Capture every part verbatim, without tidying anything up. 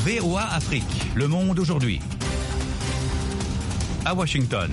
V O A Afrique, le monde aujourd'hui. À Washington.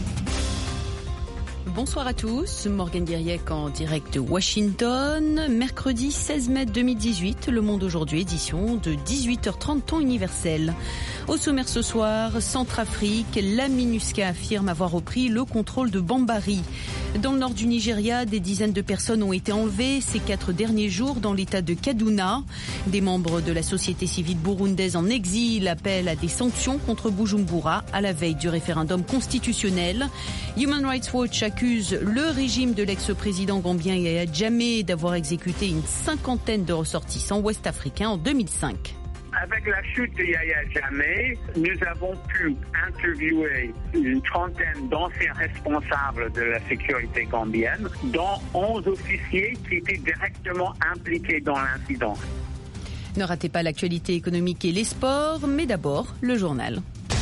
Bonsoir à tous, Morgane Guiriec en direct de Washington. Mercredi seize mai deux mille dix-huit, Le Monde aujourd'hui, édition de dix-huit heures trente, temps universel. Au sommaire ce soir, Centrafrique, la MINUSCA affirme avoir repris le contrôle de Bambari. Dans le nord du Nigeria, des dizaines de personnes ont été enlevées ces quatre derniers jours dans l'état de Kaduna. Des membres de la société civile burundaise en exil appellent à des sanctions contre Bujumbura à la veille du référendum constitutionnel. Human Rights Watch accuse le régime de l'ex-président gambien Yahya Jammeh d'avoir exécuté une cinquantaine de ressortissants ouest-africains en deux mille cinq. Avec la chute de Yahya Jammeh, nous avons pu interviewer une trentaine d'anciens responsables de la sécurité gambienne, dont onze officiers qui étaient directement impliqués dans l'incident. Ne ratez pas l'actualité économique et les sports, mais d'abord le journal.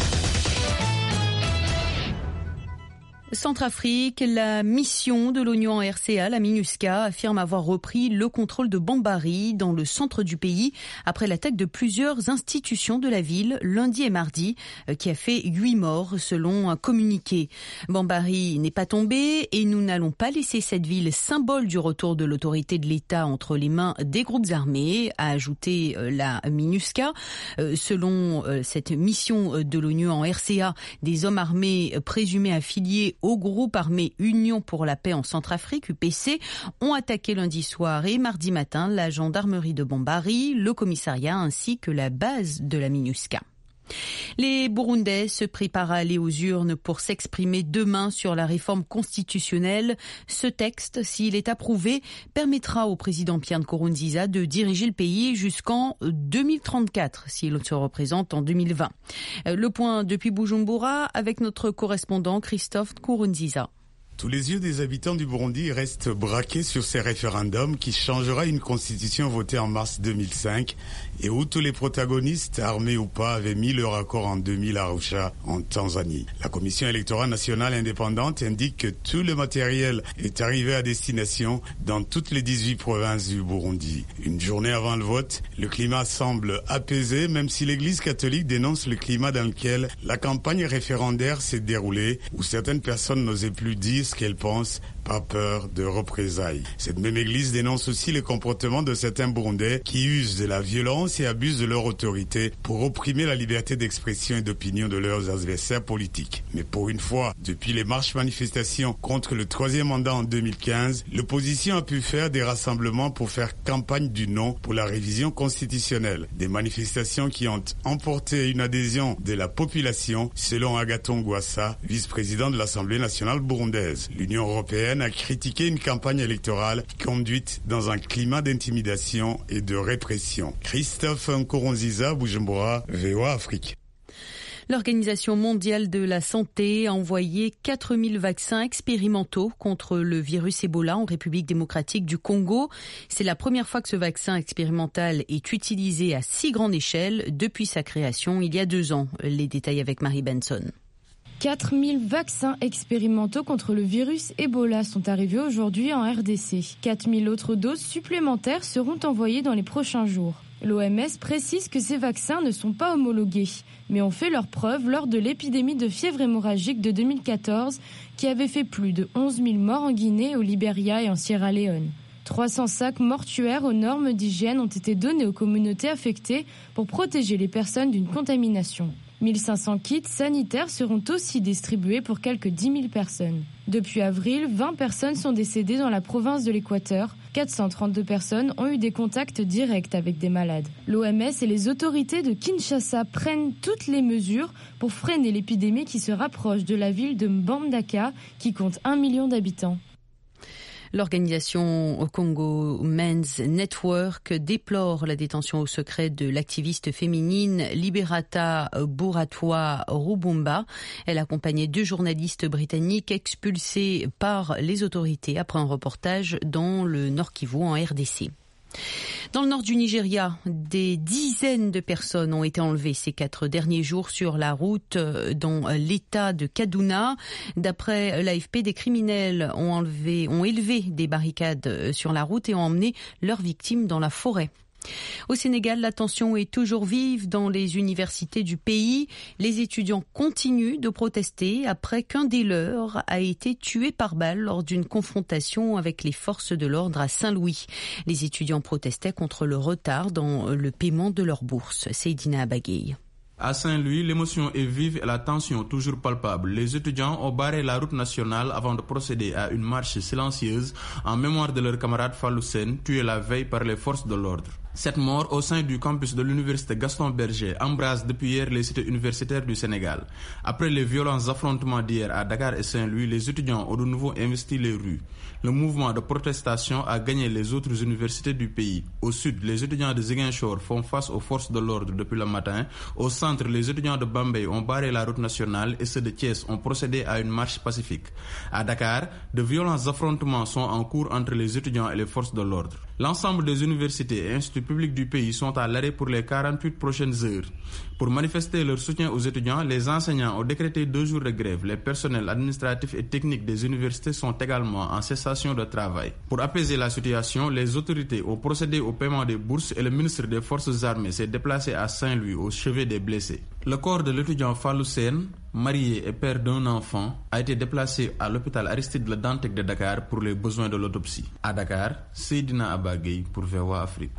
Centrafrique, la mission de l'Union en R C A, la MINUSCA, affirme avoir repris le contrôle de Bambari dans le centre du pays après l'attaque de plusieurs institutions de la ville lundi et mardi qui a fait huit morts selon un communiqué. Bambari n'est pas tombé et nous n'allons pas laisser cette ville symbole du retour de l'autorité de l'État entre les mains des groupes armés, a ajouté la MINUSCA. Selon cette mission de l'ONU en R C A, des hommes armés présumés affiliés au groupe armé Union pour la paix en Centrafrique, U P C, ont attaqué lundi soir et mardi matin la gendarmerie de Bambari, le commissariat ainsi que la base de la MINUSCA. Les Burundais se préparent à aller aux urnes pour s'exprimer demain sur la réforme constitutionnelle. Ce texte, s'il est approuvé, permettra au président Pierre Nkurunziza de diriger le pays jusqu'en deux mille trente-quatre, s'il se représente en deux mille vingt. Le point depuis Bujumbura avec notre correspondant Christophe Nkurunziza. Tous les yeux des habitants du Burundi restent braqués sur ces référendums qui changera une constitution votée en mars deux mille cinq et où tous les protagonistes, armés ou pas, avaient mis leur accord en deux mille à Arusha, en Tanzanie. La Commission électorale nationale indépendante indique que tout le matériel est arrivé à destination dans toutes les dix-huit provinces du Burundi. Une journée avant le vote, le climat semble apaisé, même si l'Église catholique dénonce le climat dans lequel la campagne référendaire s'est déroulée, où certaines personnes n'osaient plus dire ce qu'elles pensent par peur de représailles. Cette même église dénonce aussi le comportement de certains Burundais qui usent de la violence et abusent de leur autorité pour opprimer la liberté d'expression et d'opinion de leurs adversaires politiques. Mais pour une fois, depuis les marches-manifestations contre le troisième mandat en deux mille quinze, l'opposition a pu faire des rassemblements pour faire campagne du non pour la révision constitutionnelle. Des manifestations qui ont emporté une adhésion de la population, selon Agathon Rwasa, vice-président de l'Assemblée nationale burundaise. L'Union européenne a critiqué une campagne électorale conduite dans un climat d'intimidation et de répression. Christophe Nkurunziza, Bujumbura, V O A Afrique. L'Organisation mondiale de la santé a envoyé quatre mille vaccins expérimentaux contre le virus Ebola en République démocratique du Congo. C'est la première fois que ce vaccin expérimental est utilisé à si grande échelle depuis sa création il y a deux ans. Les détails avec Marie Benson. quatre mille vaccins expérimentaux contre le virus Ebola sont arrivés aujourd'hui en R D C. quatre mille autres doses supplémentaires seront envoyées dans les prochains jours. L'O M S précise que ces vaccins ne sont pas homologués, mais ont fait leurs preuves lors de l'épidémie de fièvre hémorragique de deux mille quatorze qui avait fait plus de onze mille morts en Guinée, au Libéria et en Sierra Leone. trois cents sacs mortuaires aux normes d'hygiène ont été donnés aux communautés affectées pour protéger les personnes d'une contamination. mille cinq cents kits sanitaires seront aussi distribués pour quelques dix mille personnes. Depuis avril, vingt personnes sont décédées dans la province de l'Équateur. quatre cent trente-deux personnes ont eu des contacts directs avec des malades. L'O M S et les autorités de Kinshasa prennent toutes les mesures pour freiner l'épidémie qui se rapproche de la ville de Mbandaka, qui compte un million d'habitants. L'organisation Congo Men's Network déplore la détention au secret de l'activiste féminine Liberata Buratua Rubumba. Elle accompagnait deux journalistes britanniques expulsés par les autorités après un reportage dans le Nord Kivu en R D C. Dans le nord du Nigeria, des dizaines de personnes ont été enlevées ces quatre derniers jours sur la route dans l'état de Kaduna. D'après l'A F P, des criminels ont enlevé, ont élevé des barricades sur la route et ont emmené leurs victimes dans la forêt. Au Sénégal, la tension est toujours vive dans les universités du pays. Les étudiants continuent de protester après qu'un des leurs a été tué par balle lors d'une confrontation avec les forces de l'ordre à Saint-Louis. Les étudiants protestaient contre le retard dans le paiement de leur bourse. Seydina Abagay. À Saint-Louis, l'émotion est vive et la tension toujours palpable. Les étudiants ont barré la route nationale avant de procéder à une marche silencieuse en mémoire de leur camarade Fallou Sène, tué la veille par les forces de l'ordre. Cette mort au sein du campus de l'université Gaston Berger embrase depuis hier les cités universitaires du Sénégal. Après les violents affrontements d'hier à Dakar et Saint-Louis, les étudiants ont de nouveau investi les rues. Le mouvement de protestation a gagné les autres universités du pays. Au sud, les étudiants de Ziguinchor font face aux forces de l'ordre depuis le matin. Au centre, les étudiants de Bambey ont barré la route nationale et ceux de Thiès ont procédé à une marche pacifique. À Dakar, de violents affrontements sont en cours entre les étudiants et les forces de l'ordre. L'ensemble des universités et instituts publics du pays sont à l'arrêt pour les quarante-huit prochaines heures. Pour manifester leur soutien aux étudiants, les enseignants ont décrété deux jours de grève. Les personnels administratifs et techniques des universités sont également en cessation de travail. Pour apaiser la situation, les autorités ont procédé au paiement des bourses et le ministre des Forces armées s'est déplacé à Saint-Louis au chevet des blessés. Le corps de l'étudiant Fallou Sène, marié et père d'un enfant, a été déplacé à l'hôpital Aristide Le Dantec de Dakar pour les besoins de l'autopsie. À Dakar, Seydina Abagay pour V O A Afrique.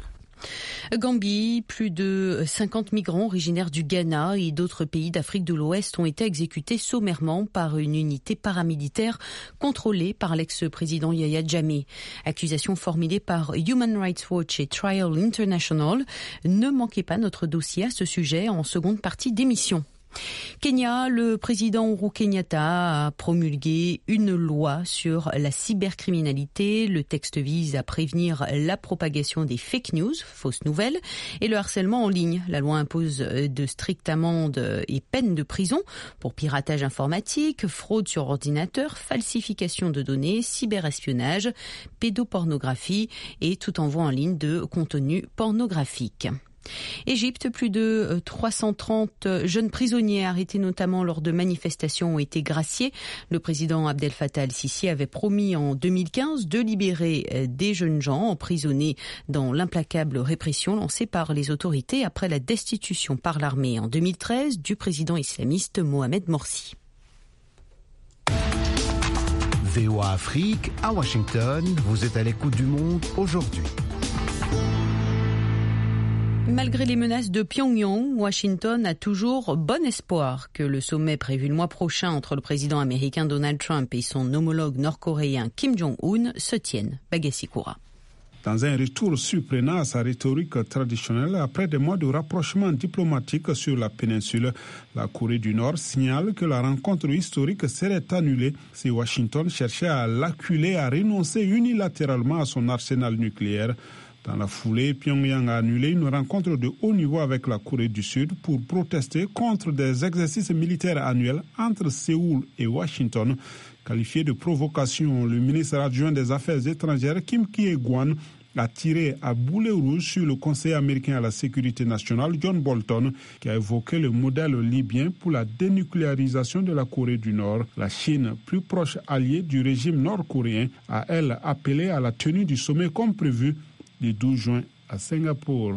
Gambie, plus de cinquante migrants originaires du Ghana et d'autres pays d'Afrique de l'Ouest ont été exécutés sommairement par une unité paramilitaire contrôlée par l'ex-président Yahya Jammeh. Accusation formulée par Human Rights Watch et Trial International. Ne manquez pas notre dossier à ce sujet en seconde partie d'émission. Kenya, le président Uhuru Kenyatta a promulgué une loi sur la cybercriminalité. Le texte vise à prévenir la propagation des fake news, fausses nouvelles, et le harcèlement en ligne. La loi impose de strictes amendes et peines de prison pour piratage informatique, fraude sur ordinateur, falsification de données, cyberespionnage, pédopornographie et tout envoi en ligne de contenu pornographique. Égypte, plus de trois cent trente jeunes prisonniers arrêtés notamment lors de manifestations ont été graciés. Le président Abdel Fattah al-Sisi avait promis en deux mille quinze de libérer des jeunes gens emprisonnés dans l'implacable répression lancée par les autorités après la destitution par l'armée en deux mille treize du président islamiste Mohamed Morsi. V O A Afrique, à Washington, vous êtes à l'écoute du monde aujourd'hui. Malgré les menaces de Pyongyang, Washington a toujours bon espoir que le sommet prévu le mois prochain entre le président américain Donald Trump et son homologue nord-coréen Kim Jong-un se tienne. Bagassi Koura. Dans un retour surprenant à sa rhétorique traditionnelle, après des mois de rapprochement diplomatique sur la péninsule, la Corée du Nord signale que la rencontre historique serait annulée si Washington cherchait à l'acculer à renoncer unilatéralement à son arsenal nucléaire. Dans la foulée, Pyongyang a annulé une rencontre de haut niveau avec la Corée du Sud pour protester contre des exercices militaires annuels entre Séoul et Washington. Qualifié de provocation, le ministre adjoint des Affaires étrangères Kim Kye-gwan a tiré à boulet rouge sur le conseiller américain à la sécurité nationale John Bolton, qui a évoqué le modèle libyen pour la dénucléarisation de la Corée du Nord. La Chine, plus proche alliée du régime nord-coréen, a elle appelé à la tenue du sommet comme prévu le douze juin à Singapour.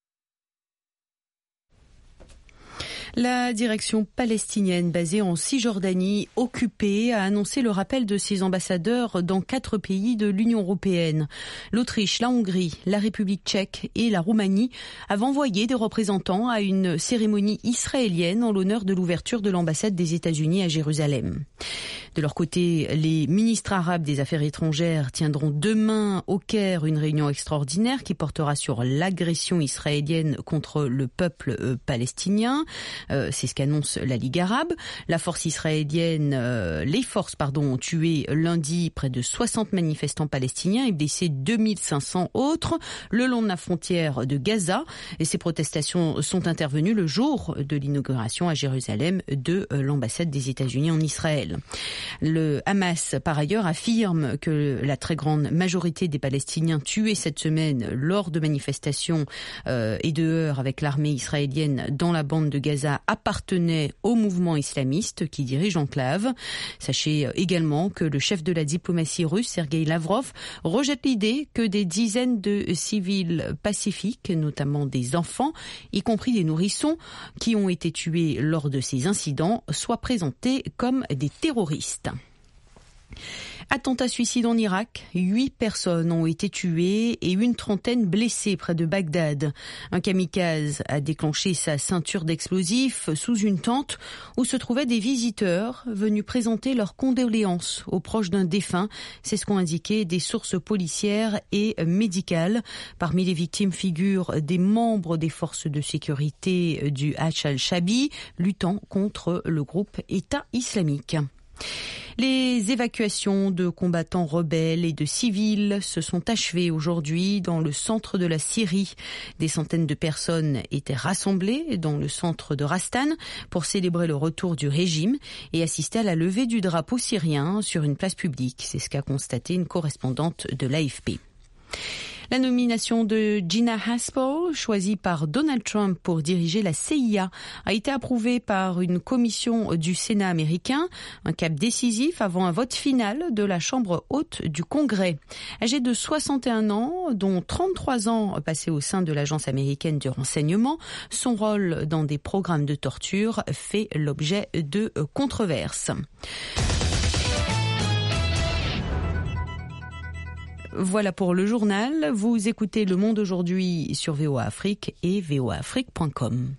La direction palestinienne basée en Cisjordanie, occupée, a annoncé le rappel de ses ambassadeurs dans quatre pays de l'Union européenne. L'Autriche, la Hongrie, la République tchèque et la Roumanie avaient envoyé des représentants à une cérémonie israélienne en l'honneur de l'ouverture de l'ambassade des États-Unis à Jérusalem. De leur côté, les ministres arabes des Affaires étrangères tiendront demain au Caire une réunion extraordinaire qui portera sur l'agression israélienne contre le peuple euh, palestinien. Euh, c'est ce qu'annonce la Ligue arabe. La force israélienne, euh, les forces pardon, ont tué lundi près de soixante manifestants palestiniens et blessé deux mille cinq cents autres le long de la frontière de Gaza. Et ces protestations sont intervenues le jour de l'inauguration à Jérusalem de euh, l'ambassade des États-Unis en Israël. Le Hamas, par ailleurs, affirme que la très grande majorité des Palestiniens tués cette semaine lors de manifestations euh, et de heurts avec l'armée israélienne dans la bande de Gaza Reza appartenait au mouvement islamiste qui dirige l'enclave. Sachez également que le chef de la diplomatie russe, Sergueï Lavrov, rejette l'idée que des dizaines de civils pacifiques, notamment des enfants, y compris des nourrissons, qui ont été tués lors de ces incidents, soient présentés comme des terroristes. Attentat suicide en Irak, huit personnes ont été tuées et une trentaine blessées près de Bagdad. Un kamikaze a déclenché sa ceinture d'explosifs sous une tente où se trouvaient des visiteurs venus présenter leurs condoléances aux proches d'un défunt. C'est ce qu'ont indiqué des sources policières et médicales. Parmi les victimes figurent des membres des forces de sécurité du Hachs al-Shabi, luttant contre le groupe État islamique. Les évacuations de combattants rebelles et de civils se sont achevées aujourd'hui dans le centre de la Syrie. Des centaines de personnes étaient rassemblées dans le centre de Rastan pour célébrer le retour du régime et assister à la levée du drapeau syrien sur une place publique. C'est ce qu'a constaté une correspondante de l'A F P. La nomination de Gina Haspel, choisie par Donald Trump pour diriger la C I A, a été approuvée par une commission du Sénat américain, un cap décisif avant un vote final de la Chambre haute du Congrès. Âgée de soixante et un ans, dont trente-trois ans passés au sein de l'Agence américaine du renseignement, son rôle dans des programmes de torture fait l'objet de controverses. Voilà pour le journal. Vous écoutez Le Monde aujourd'hui sur V O A Afrique et v o a afrique point com.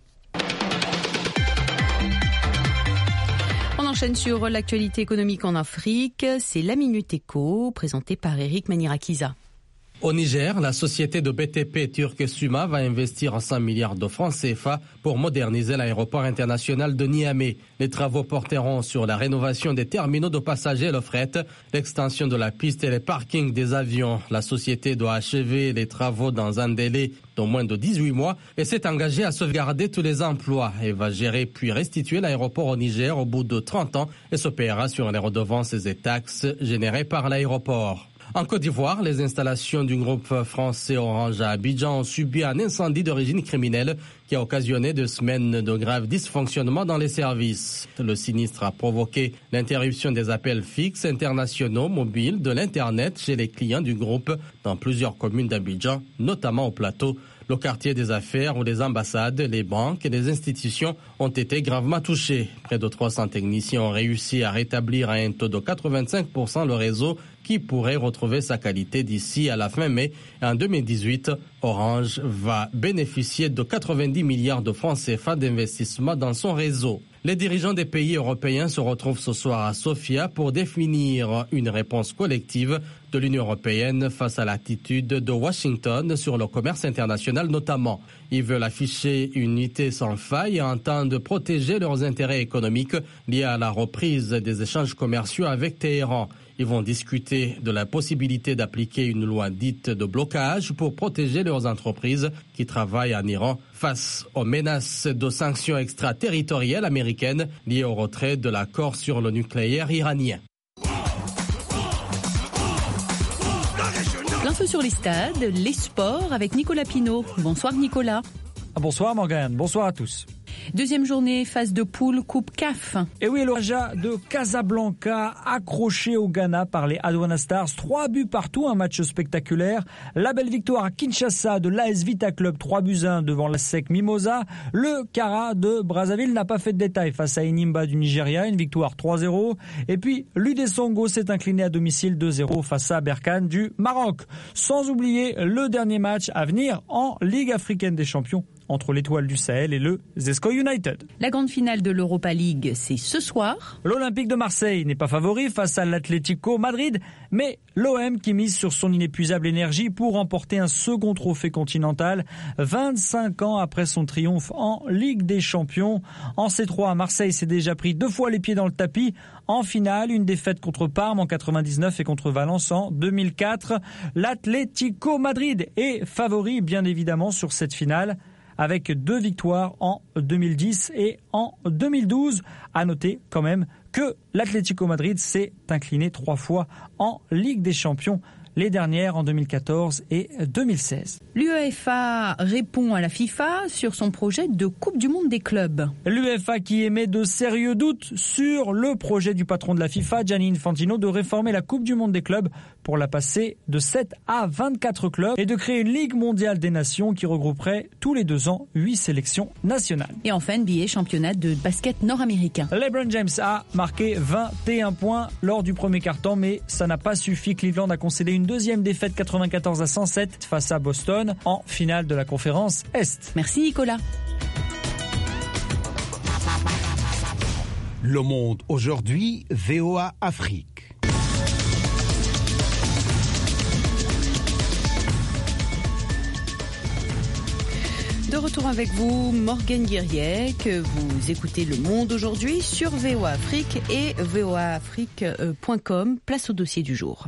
On enchaîne sur l'actualité économique en Afrique. C'est la Minute Éco, présentée par Eric Manirakiza. Au Niger, la société de B T P turque Suma va investir cent milliards de francs C F A pour moderniser l'aéroport international de Niamey. Les travaux porteront sur la rénovation des terminaux de passagers et le fret, l'extension de la piste et les parkings des avions. La société doit achever les travaux dans un délai d'au moins de dix-huit mois et s'est engagée à sauvegarder tous les emplois et va gérer puis restituer l'aéroport au Niger au bout de trente ans et se paiera sur les redevances et taxes générées par l'aéroport. En Côte d'Ivoire, les installations du groupe français Orange à Abidjan ont subi un incendie d'origine criminelle qui a occasionné deux semaines de graves dysfonctionnements dans les services. Le sinistre a provoqué l'interruption des appels fixes internationaux mobiles de l'Internet chez les clients du groupe dans plusieurs communes d'Abidjan, notamment au plateau. Le quartier des affaires où les ambassades, les banques et les institutions ont été gravement touchés. Près de trois cents techniciens ont réussi à rétablir à un taux de quatre-vingt-cinq pour cent le réseau qui pourrait retrouver sa qualité d'ici à la fin mai. En deux mille dix-huit, Orange va bénéficier de quatre-vingt-dix milliards de francs C F A d'investissement dans son réseau. Les dirigeants des pays européens se retrouvent ce soir à Sofia pour définir une réponse collective de l'Union européenne face à l'attitude de Washington sur le commerce international notamment. Ils veulent afficher une unité sans faille et entendent protéger leurs intérêts économiques liés à la reprise des échanges commerciaux avec Téhéran. Ils vont discuter de la possibilité d'appliquer une loi dite de blocage pour protéger leurs entreprises qui travaillent en Iran face aux menaces de sanctions extraterritoriales américaines liées au retrait de l'accord sur le nucléaire iranien. L'info sur les stades, les sports avec Nicolas Pinault. Bonsoir Nicolas. Bonsoir Morgane, bonsoir à tous. Deuxième journée, phase de poule, Coupe C A F. Et oui, le Raja de Casablanca, accroché au Ghana par les Aduana Stars. Trois buts partout, un match spectaculaire. La belle victoire à Kinshasa de l'A S Vita Club, trois buts à un devant la S E C Mimosa. Le Kara de Brazzaville n'a pas fait de détail face à Enimba du Nigeria, une victoire trois zéro. Et puis, l'U D Songo s'est incliné à domicile deux zéro face à Berkane du Maroc. Sans oublier le dernier match à venir en Ligue africaine des champions entre l'Étoile du Sahel et le Zesco United. La grande finale de l'Europa League, c'est ce soir. L'Olympique de Marseille n'est pas favori face à l'Atlético Madrid, mais l'O M qui mise sur son inépuisable énergie pour remporter un second trophée continental, vingt-cinq ans après son triomphe en Ligue des Champions. En C trois, Marseille s'est déjà pris deux fois les pieds dans le tapis. En finale, une défaite contre Parme en quatre-vingt-dix-neuf et contre Valence en deux mille quatre. L'Atlético Madrid est favori, bien évidemment, sur cette finale, avec deux victoires en deux mille dix et en deux mille douze. À noter quand même que l'Atlético Madrid s'est incliné trois fois en Ligue des Champions. les dernières en deux mille quatorze et deux mille seize. L'UEFA répond à la FIFA sur son projet de Coupe du Monde des clubs. L'UEFA qui émet de sérieux doutes sur le projet du patron de la FIFA, Gianni Infantino, de réformer la Coupe du Monde des clubs pour la passer de sept à vingt-quatre clubs et de créer une Ligue mondiale des nations qui regrouperait tous les deux ans huit sélections nationales. Et enfin, N B A, championnat de basket nord-américain. LeBron James a marqué vingt et un points lors du premier quart-temps, mais ça n'a pas suffi. Cleveland a concédé une deuxième défaite quatre-vingt-quatorze à cent sept face à Boston en finale de la conférence Est. Merci Nicolas. Le Monde aujourd'hui, V O A Afrique. De retour avec vous, Morgane Guiriec. Vous écoutez Le Monde aujourd'hui sur V O A Afrique et v o a afrique point com. Place au dossier du jour.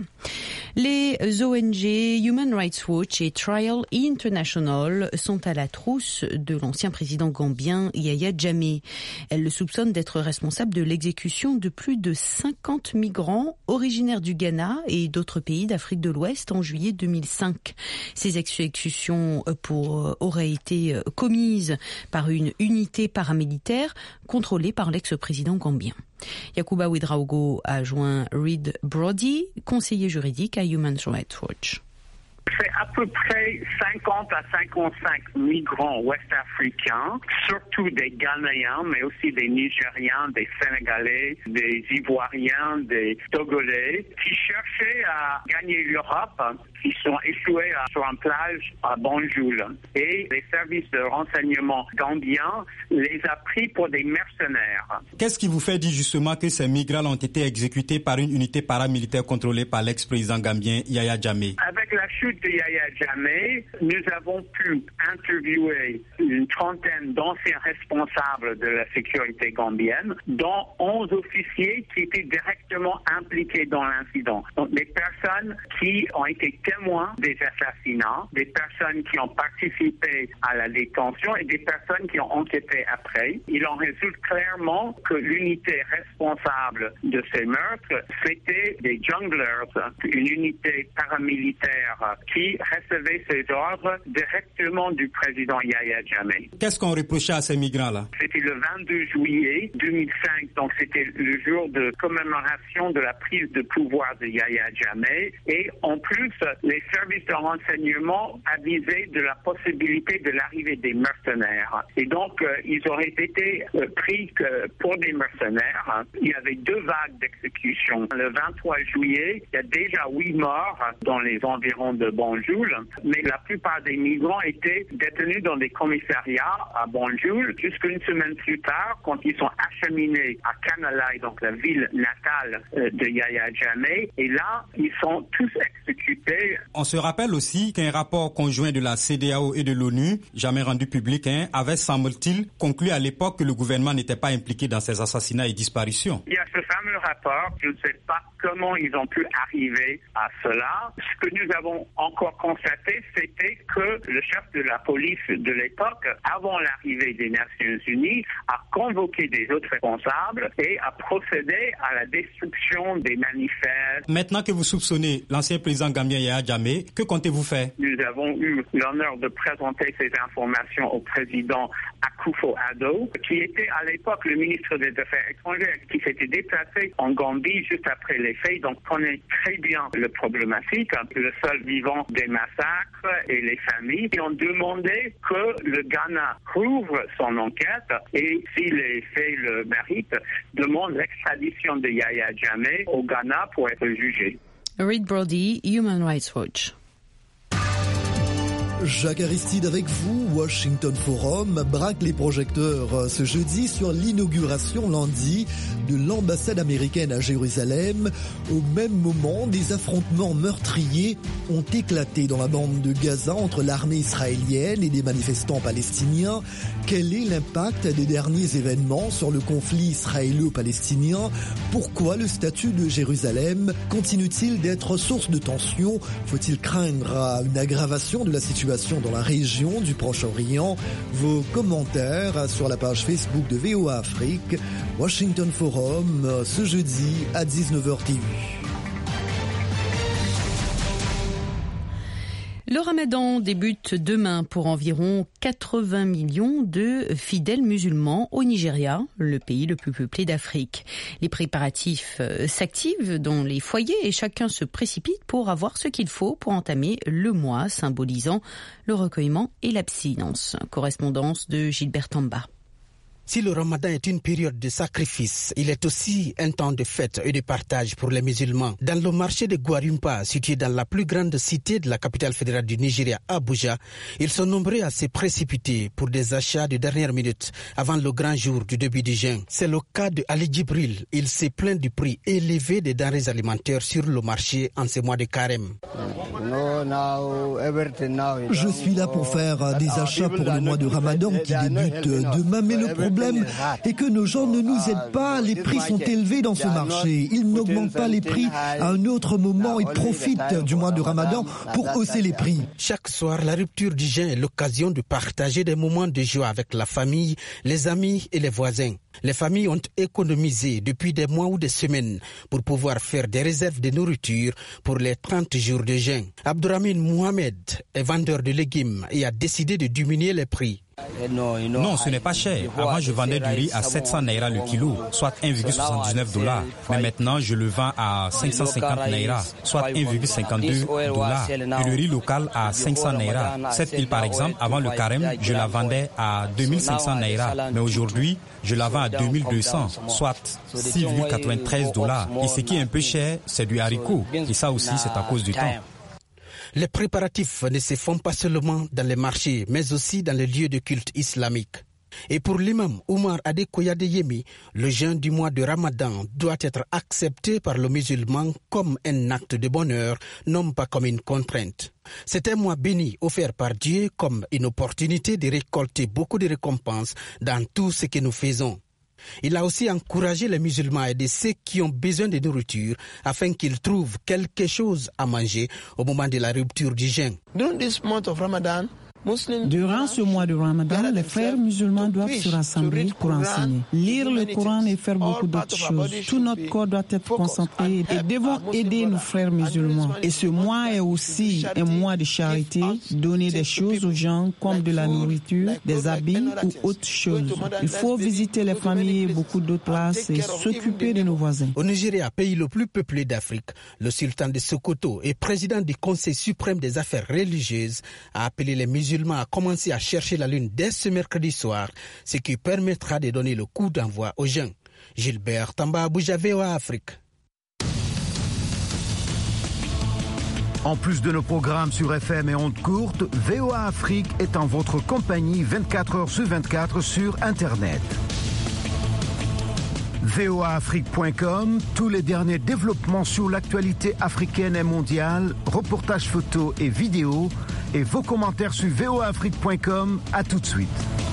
Les O N G Human Rights Watch et Trial International sont à la trousse de l'ancien président gambien Yahya Jammeh. Elles le soupçonnent d'être responsable de l'exécution de plus de cinquante migrants originaires du Ghana et d'autres pays d'Afrique de l'Ouest en juillet deux mille cinq. Ces exécutions pour, auraient été commises par une unité paramilitaire contrôlée par l'ex-président gambien. Yacouba Ouedraogo a joint Reed Brody, conseiller juridique à Human Rights Watch. C'est à peu près cinquante à cinquante-cinq migrants ouest-africains, surtout des Ghanéens, mais aussi des Nigériens, des Sénégalais, des Ivoiriens, des Togolais, qui cherchaient à gagner l'Europe, qui sont échoués sur une plage à Banjul. Et les services de renseignement gambiens les a pris pour des mercenaires. Qu'est-ce qui vous fait dire justement que ces migrants ont été exécutés par une unité paramilitaire contrôlée par l'ex-président gambien Yahya Jammeh? Avec la chute de Yahya Jammeh, nous avons pu interviewer une trentaine d'anciens responsables de la sécurité gambienne, dont onze officiers qui étaient directement impliqués dans l'incident. Donc des personnes qui ont été témoins des assassinats, des personnes qui ont participé à la détention et des personnes qui ont enquêté après. Il en résulte clairement que l'unité responsable de ces meurtres, c'était des junglers, une unité paramilitaire qui recevait ses ordres directement du président Yahya Jammeh. Qu'est-ce qu'on reprochait à ces migrants-là? C'était le vingt-deux juillet deux mille cinq, donc c'était le jour de commémoration de la prise de pouvoir de Yahya Jammeh. Et en plus, les services de renseignement avisaient de la possibilité de l'arrivée des mercenaires. Et donc, euh, ils auraient été euh, pris que pour des mercenaires. Il y avait deux vagues d'exécution. Le vingt-trois juillet, il y a déjà huit morts dans les environs de Banjul, mais la plupart des migrants étaient détenus dans des commissariats à Banjul jusqu'une semaine plus tard, quand ils sont acheminés à Kanalai, donc la ville natale de Yahya Jammeh, et là, ils sont tous exécutés. On se rappelle aussi qu'un rapport conjoint de la C D A O et de l'ONU, jamais rendu public, hein, avait, semble-t-il, conclu à l'époque que le gouvernement n'était pas impliqué dans ces assassinats et disparitions. Il y a ce fameux rapport, je ne sais pas comment ils ont pu arriver à cela. Ce que nous avons encore constaté, c'était que le chef de la police de l'époque, avant l'arrivée des Nations Unies, a convoqué des autres responsables et a procédé à la destruction des manifestes. Maintenant que vous soupçonnez l'ancien président gambien Yahya Jammeh, que comptez-vous faire? Nous avons eu l'honneur de présenter ces informations au président Akufo-Addo, qui était à l'époque le ministre des Affaires étrangères, qui s'était déplacé en Gambie juste après les faits, donc connaît très bien le problématique, le seul vivant des massacres et les familles, et ont demandé que le Ghana rouvre son enquête et, si les faits le méritent, demande l'extradition de Yahya Jammeh au Ghana pour être jugé. Reed Brody, Human Rights Watch. Jacques Aristide avec vous. Washington Forum braque les projecteurs ce jeudi sur l'inauguration lundi de l'ambassade américaine à Jérusalem. Au même moment, des affrontements meurtriers ont éclaté dans la bande de Gaza entre l'armée israélienne et des manifestants palestiniens. Quel est l'impact des derniers événements sur le conflit israélo-palestinien? Pourquoi le statut de Jérusalem continue-t-il d'être source de tension? Faut-il craindre une aggravation de la situation dans la région du Proche-Orient? Vos commentaires sur la page Facebook de V O A Afrique, Washington Forum, ce jeudi à dix-neuf heures T U. Ramadan débute demain pour environ quatre-vingts millions de fidèles musulmans au Nigeria, le pays le plus peuplé d'Afrique. Les préparatifs s'activent dans les foyers et chacun se précipite pour avoir ce qu'il faut pour entamer le mois, symbolisant le recueillement et l'abstinence. Correspondance de Gilbert Tamba. Si le Ramadan est une période de sacrifice, il est aussi un temps de fête et de partage pour les musulmans. Dans le marché de Gwarimpa, situé dans la plus grande cité de la capitale fédérale du Nigeria, Abuja, ils sont nombreux à se précipiter pour des achats de dernière minute avant le grand jour du début du jeûne. C'est le cas de Ali Djibril. Il s'est plaint du prix élevé des denrées alimentaires sur le marché en ces mois de carême. Je suis là pour faire des achats pour le mois de Ramadan qui débute demain, mais le problème est que nos gens ne nous aident pas. Les prix sont élevés dans ce marché. Ils n'augmentent pas les prix à un autre moment et profitent du mois de Ramadan pour hausser les prix. Chaque soir, la rupture du jeûne est l'occasion de partager des moments de joie avec la famille, les amis et les voisins. Les familles ont économisé depuis des mois ou des semaines pour pouvoir faire des réserves de nourriture pour les trente jours de jeûne. Abdourahmane Mohamed est vendeur de légumes et a décidé de diminuer les prix. Non, ce n'est pas cher. Avant, je vendais du riz à sept cents naira le kilo, soit un virgule soixante-dix-neuf dollars. Mais maintenant, je le vends à cinq cent cinquante naira, soit un virgule cinquante-deux dollars. Et le riz local à cinq cents naira. Cette île, par exemple, avant le carême, je la vendais à deux mille cinq cents naira. Mais aujourd'hui, je la vends à deux mille deux cents, soit six virgule quatre-vingt-treize dollars. Et ce qui est un peu cher, c'est du haricot. Et ça aussi, c'est à cause du temps. Les préparatifs ne se font pas seulement dans les marchés, mais aussi dans les lieux de culte islamique. Et pour l'imam Oumar Adekoya Yemi, le jeûne du mois de Ramadan doit être accepté par le musulman comme un acte de bonheur, non pas comme une contrainte. C'est un mois béni offert par Dieu comme une opportunité de récolter beaucoup de récompenses dans tout ce que nous faisons. Il a aussi encouragé les musulmans à aider ceux qui ont besoin de nourriture afin qu'ils trouvent quelque chose à manger au moment de la rupture du jeûne. Durant ce mois de Ramadan, les frères musulmans doivent se rassembler pour enseigner, lire le Coran et faire beaucoup d'autres choses. Tout notre corps doit être concentré et devons aider nos frères musulmans. Et ce mois est aussi un mois de charité, donner des choses aux gens comme de la nourriture, des habits ou autres choses. Il faut visiter les familles et beaucoup d'autres places et s'occuper de nos voisins. Au Nigeria, pays le plus peuplé d'Afrique, le sultan de Sokoto et président du Conseil suprême des affaires religieuses a appelé les musulmans a commencé à chercher la lune dès ce mercredi soir, ce qui permettra de donner le coup d'envoi aux jeunes. Gilbert Tamba, Abuja, V O A Afrique. En plus de nos programmes sur F M et ondes courtes, V O A Afrique est en votre compagnie vingt-quatre heures sur vingt-quatre sur Internet. V O A Afrique point com, tous les derniers développements sur l'actualité africaine et mondiale, reportages photos et vidéos, et vos commentaires sur V O A Afrique point com. À tout de suite.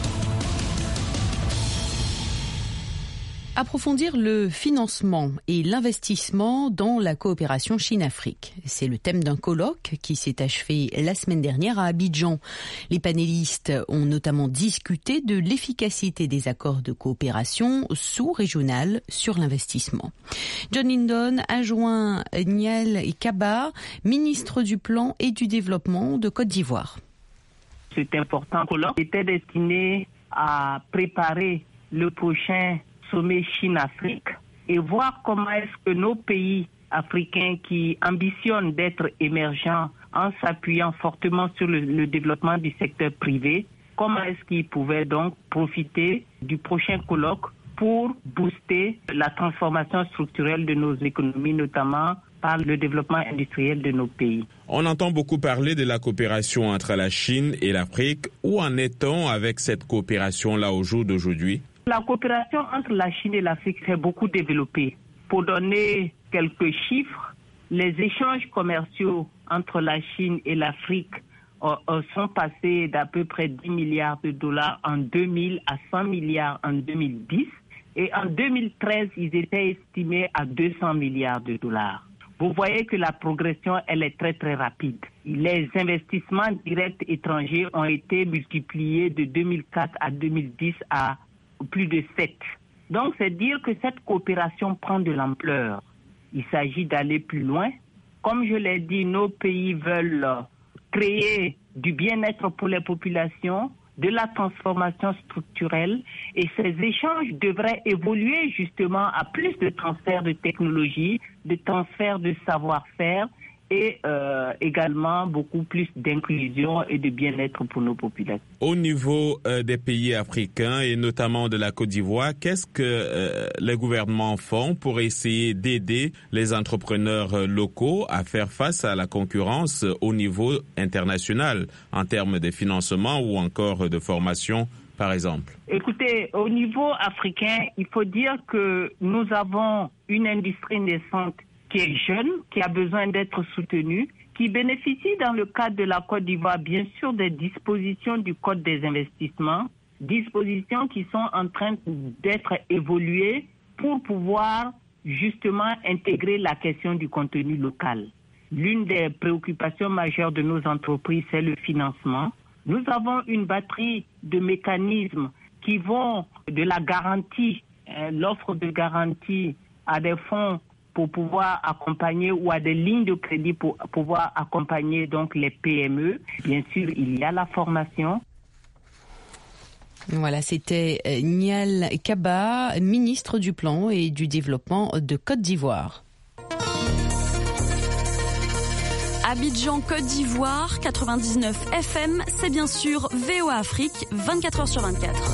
Approfondir le financement et l'investissement dans la coopération Chine-Afrique. C'est le thème d'un colloque qui s'est achevé la semaine dernière à Abidjan. Les panélistes ont notamment discuté de l'efficacité des accords de coopération sous-régionale sur l'investissement. John Lindon, adjoint Niel Kaba, ministre du Plan et du Développement de Côte d'Ivoire. Cet important colloque était destiné à préparer le prochain sommet Chine-Afrique et voir comment est-ce que nos pays africains qui ambitionnent d'être émergents en s'appuyant fortement sur le, le développement du secteur privé, comment est-ce qu'ils pouvaient donc profiter du prochain colloque pour booster la transformation structurelle de nos économies, notamment par le développement industriel de nos pays. On entend beaucoup parler de la coopération entre la Chine et l'Afrique. Où en est-on avec cette coopération-là au jour d'aujourd'hui? La coopération entre la Chine et l'Afrique s'est beaucoup développée. Pour donner quelques chiffres, les échanges commerciaux entre la Chine et l'Afrique euh, euh, sont passés d'à peu près dix milliards de dollars en deux mille à cent milliards en deux mille dix. Et en deux mille treize, ils étaient estimés à deux cents milliards de dollars. Vous voyez que la progression, elle est très très rapide. Les investissements directs étrangers ont été multipliés de deux mille quatre à deux mille dix à plus de sept. Donc, c'est dire que cette coopération prend de l'ampleur. Il s'agit d'aller plus loin. Comme je l'ai dit, nos pays veulent créer du bien-être pour les populations, de la transformation structurelle, et ces échanges devraient évoluer justement à plus de transfert de technologie, de transfert de savoir-faire, et euh, également beaucoup plus d'inclusion et de bien-être pour nos populations. Au niveau euh, des pays africains et notamment de la Côte d'Ivoire, qu'est-ce que euh, les gouvernements font pour essayer d'aider les entrepreneurs euh, locaux à faire face à la concurrence euh, au niveau international en termes de financement ou encore de formation, par exemple? Écoutez, au niveau africain, il faut dire que nous avons une industrie naissante qui est jeune, qui a besoin d'être soutenue, qui bénéficie dans le cadre de la Côte d'Ivoire, bien sûr, des dispositions du Code des investissements, dispositions qui sont en train d'être évoluées pour pouvoir justement intégrer la question du contenu local. L'une des préoccupations majeures de nos entreprises, c'est le financement. Nous avons une batterie de mécanismes qui vont de la garantie, hein, l'offre de garantie à des fonds pour pouvoir accompagner ou à des lignes de crédit pour pouvoir accompagner donc les P M E. Bien sûr, il y a la formation. Voilà, c'était Nial Kaba, ministre du Plan et du Développement de Côte d'Ivoire. Abidjan, Côte d'Ivoire, quatre-vingt-dix-neuf F M, c'est bien sûr V O A Afrique, vingt-quatre heures sur vingt-quatre.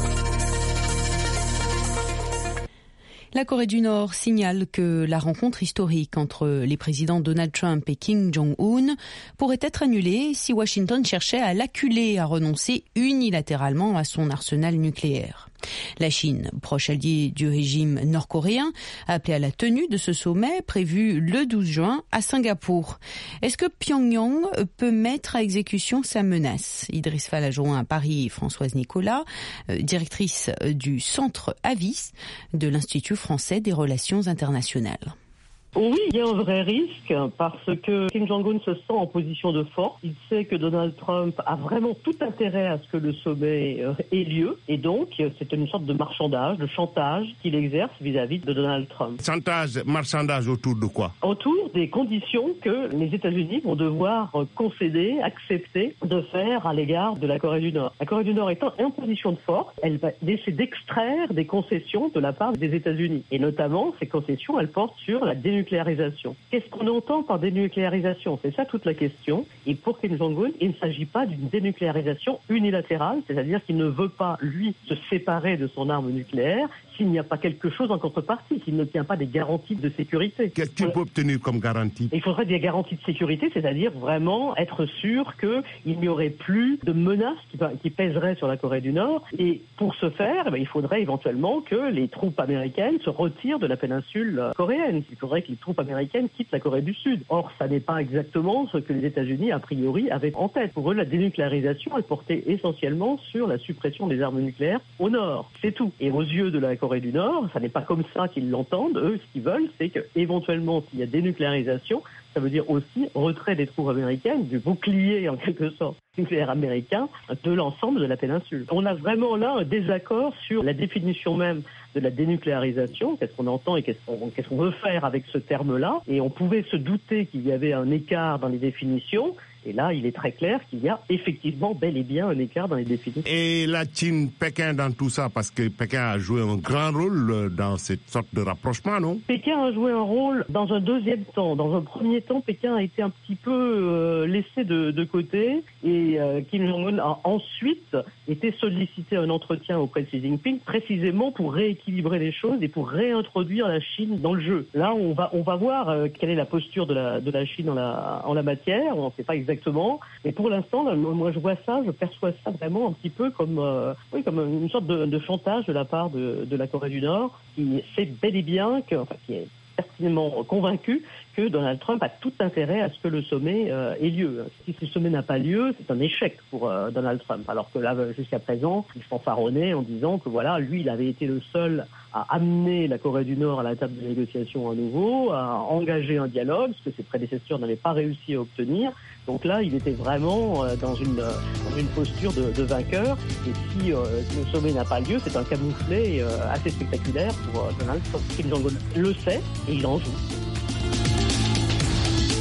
La Corée du Nord signale que la rencontre historique entre les présidents Donald Trump et Kim Jong-un pourrait être annulée si Washington cherchait à l'acculer à renoncer unilatéralement à son arsenal nucléaire. La Chine, proche alliée du régime nord-coréen, a appelé à la tenue de ce sommet prévu le douze juin à Singapour. Est-ce que Pyongyang peut mettre à exécution sa menace? Idriss Fall a joint à Paris Françoise Nicolas, directrice du Centre Avis de l'Institut français des relations internationales. Oui, il y a un vrai risque parce que Kim Jong-un se sent en position de force. Il sait que Donald Trump a vraiment tout intérêt à ce que le sommet ait lieu. Et donc, c'est une sorte de marchandage, de chantage qu'il exerce vis-à-vis de Donald Trump. Chantage, marchandage autour de quoi? Autour des conditions que les États-Unis vont devoir concéder, accepter de faire à l'égard de la Corée du Nord. La Corée du Nord étant en position de force, elle va essayer d'extraire des concessions de la part des États-Unis. Et notamment, ces concessions, elles portent sur la dénucléarisation. Qu'est-ce qu'on entend par dénucléarisation? C'est ça toute la question. Et pour Kim Jong-un, il ne s'agit pas d'une dénucléarisation unilatérale, c'est-à-dire qu'il ne veut pas, lui, se séparer de son arme nucléaire s'il n'y a pas quelque chose en contrepartie, s'il n'obtient pas des garanties de sécurité. Qu'est-ce qu'il peut obtenir comme garantie? Il faudrait des garanties de sécurité, c'est-à-dire vraiment être sûr qu'il n'y aurait plus de menaces qui, qui pèseraient sur la Corée du Nord. Et pour ce faire, il faudrait éventuellement que les troupes américaines se retirent de la péninsule coréenne. Il faudrait que les troupes américaines quittent la Corée du Sud. Or, ça n'est pas exactement ce que les États-Unis, a priori, avaient en tête. Pour eux, la dénucléarisation, elle portait essentiellement sur la suppression des armes nucléaires au Nord. C'est tout. Et aux yeux de la Corée du Nord, ça n'est pas comme ça qu'ils l'entendent. Eux, ce qu'ils veulent, c'est qu'éventuellement, s'il y a dénucléarisation, ça veut dire aussi retrait des troupes américaines, du bouclier en quelque sorte nucléaire américain de l'ensemble de la péninsule. On a vraiment là un désaccord sur la définition même de la dénucléarisation, qu'est-ce qu'on entend et qu'est-ce qu'on, qu'est-ce qu'on veut faire avec ce terme-là. Et on pouvait se douter qu'il y avait un écart dans les définitions. Et là, il est très clair qu'il y a effectivement bel et bien un écart dans les définitions. Et la Chine, Pékin dans tout ça, parce que Pékin a joué un grand rôle dans cette sorte de rapprochement, non? Pékin a joué un rôle dans un deuxième temps. Dans un premier temps, Pékin a été un petit peu euh, laissé de, de côté et euh, Kim Jong-un a ensuite été sollicité à un entretien auprès de Xi Jinping précisément pour rééquilibrer les choses et pour réintroduire la Chine dans le jeu. Là, on va, on va voir euh, quelle est la posture de la, de la Chine en la, en la matière. On ne sait pas exactement. Mais pour l'instant, moi je vois ça, je perçois ça vraiment un petit peu comme, euh, oui, comme une sorte de, de chantage de la part de, de la Corée du Nord, qui sait bel et bien, que, enfin, qui est pertinemment convaincu que Donald Trump a tout intérêt à ce que le sommet euh, ait lieu. Si ce sommet n'a pas lieu, c'est un échec pour euh, Donald Trump. Alors que là, jusqu'à présent, il fanfaronnait en disant que voilà, lui, il avait été le seul à amener la Corée du Nord à la table de négociation à nouveau, à engager un dialogue, ce que ses prédécesseurs n'avaient pas réussi à obtenir. Donc là, il était vraiment euh, dans, une, euh, dans une posture de, de vainqueur. Et si euh, le sommet n'a pas lieu, c'est un camouflet euh, assez spectaculaire pour euh, Donald Trump. Kim Jong-un le sait et il en joue.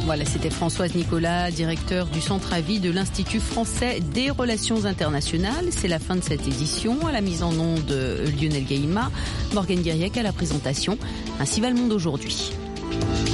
Voilà, c'était Françoise Nicolas, directeur du Centre Avis de l'Institut français des relations internationales. C'est la fin de cette édition. À la mise en onde, Lionel Gaïma, Morgane Guiriec à la présentation. Ainsi va le monde aujourd'hui.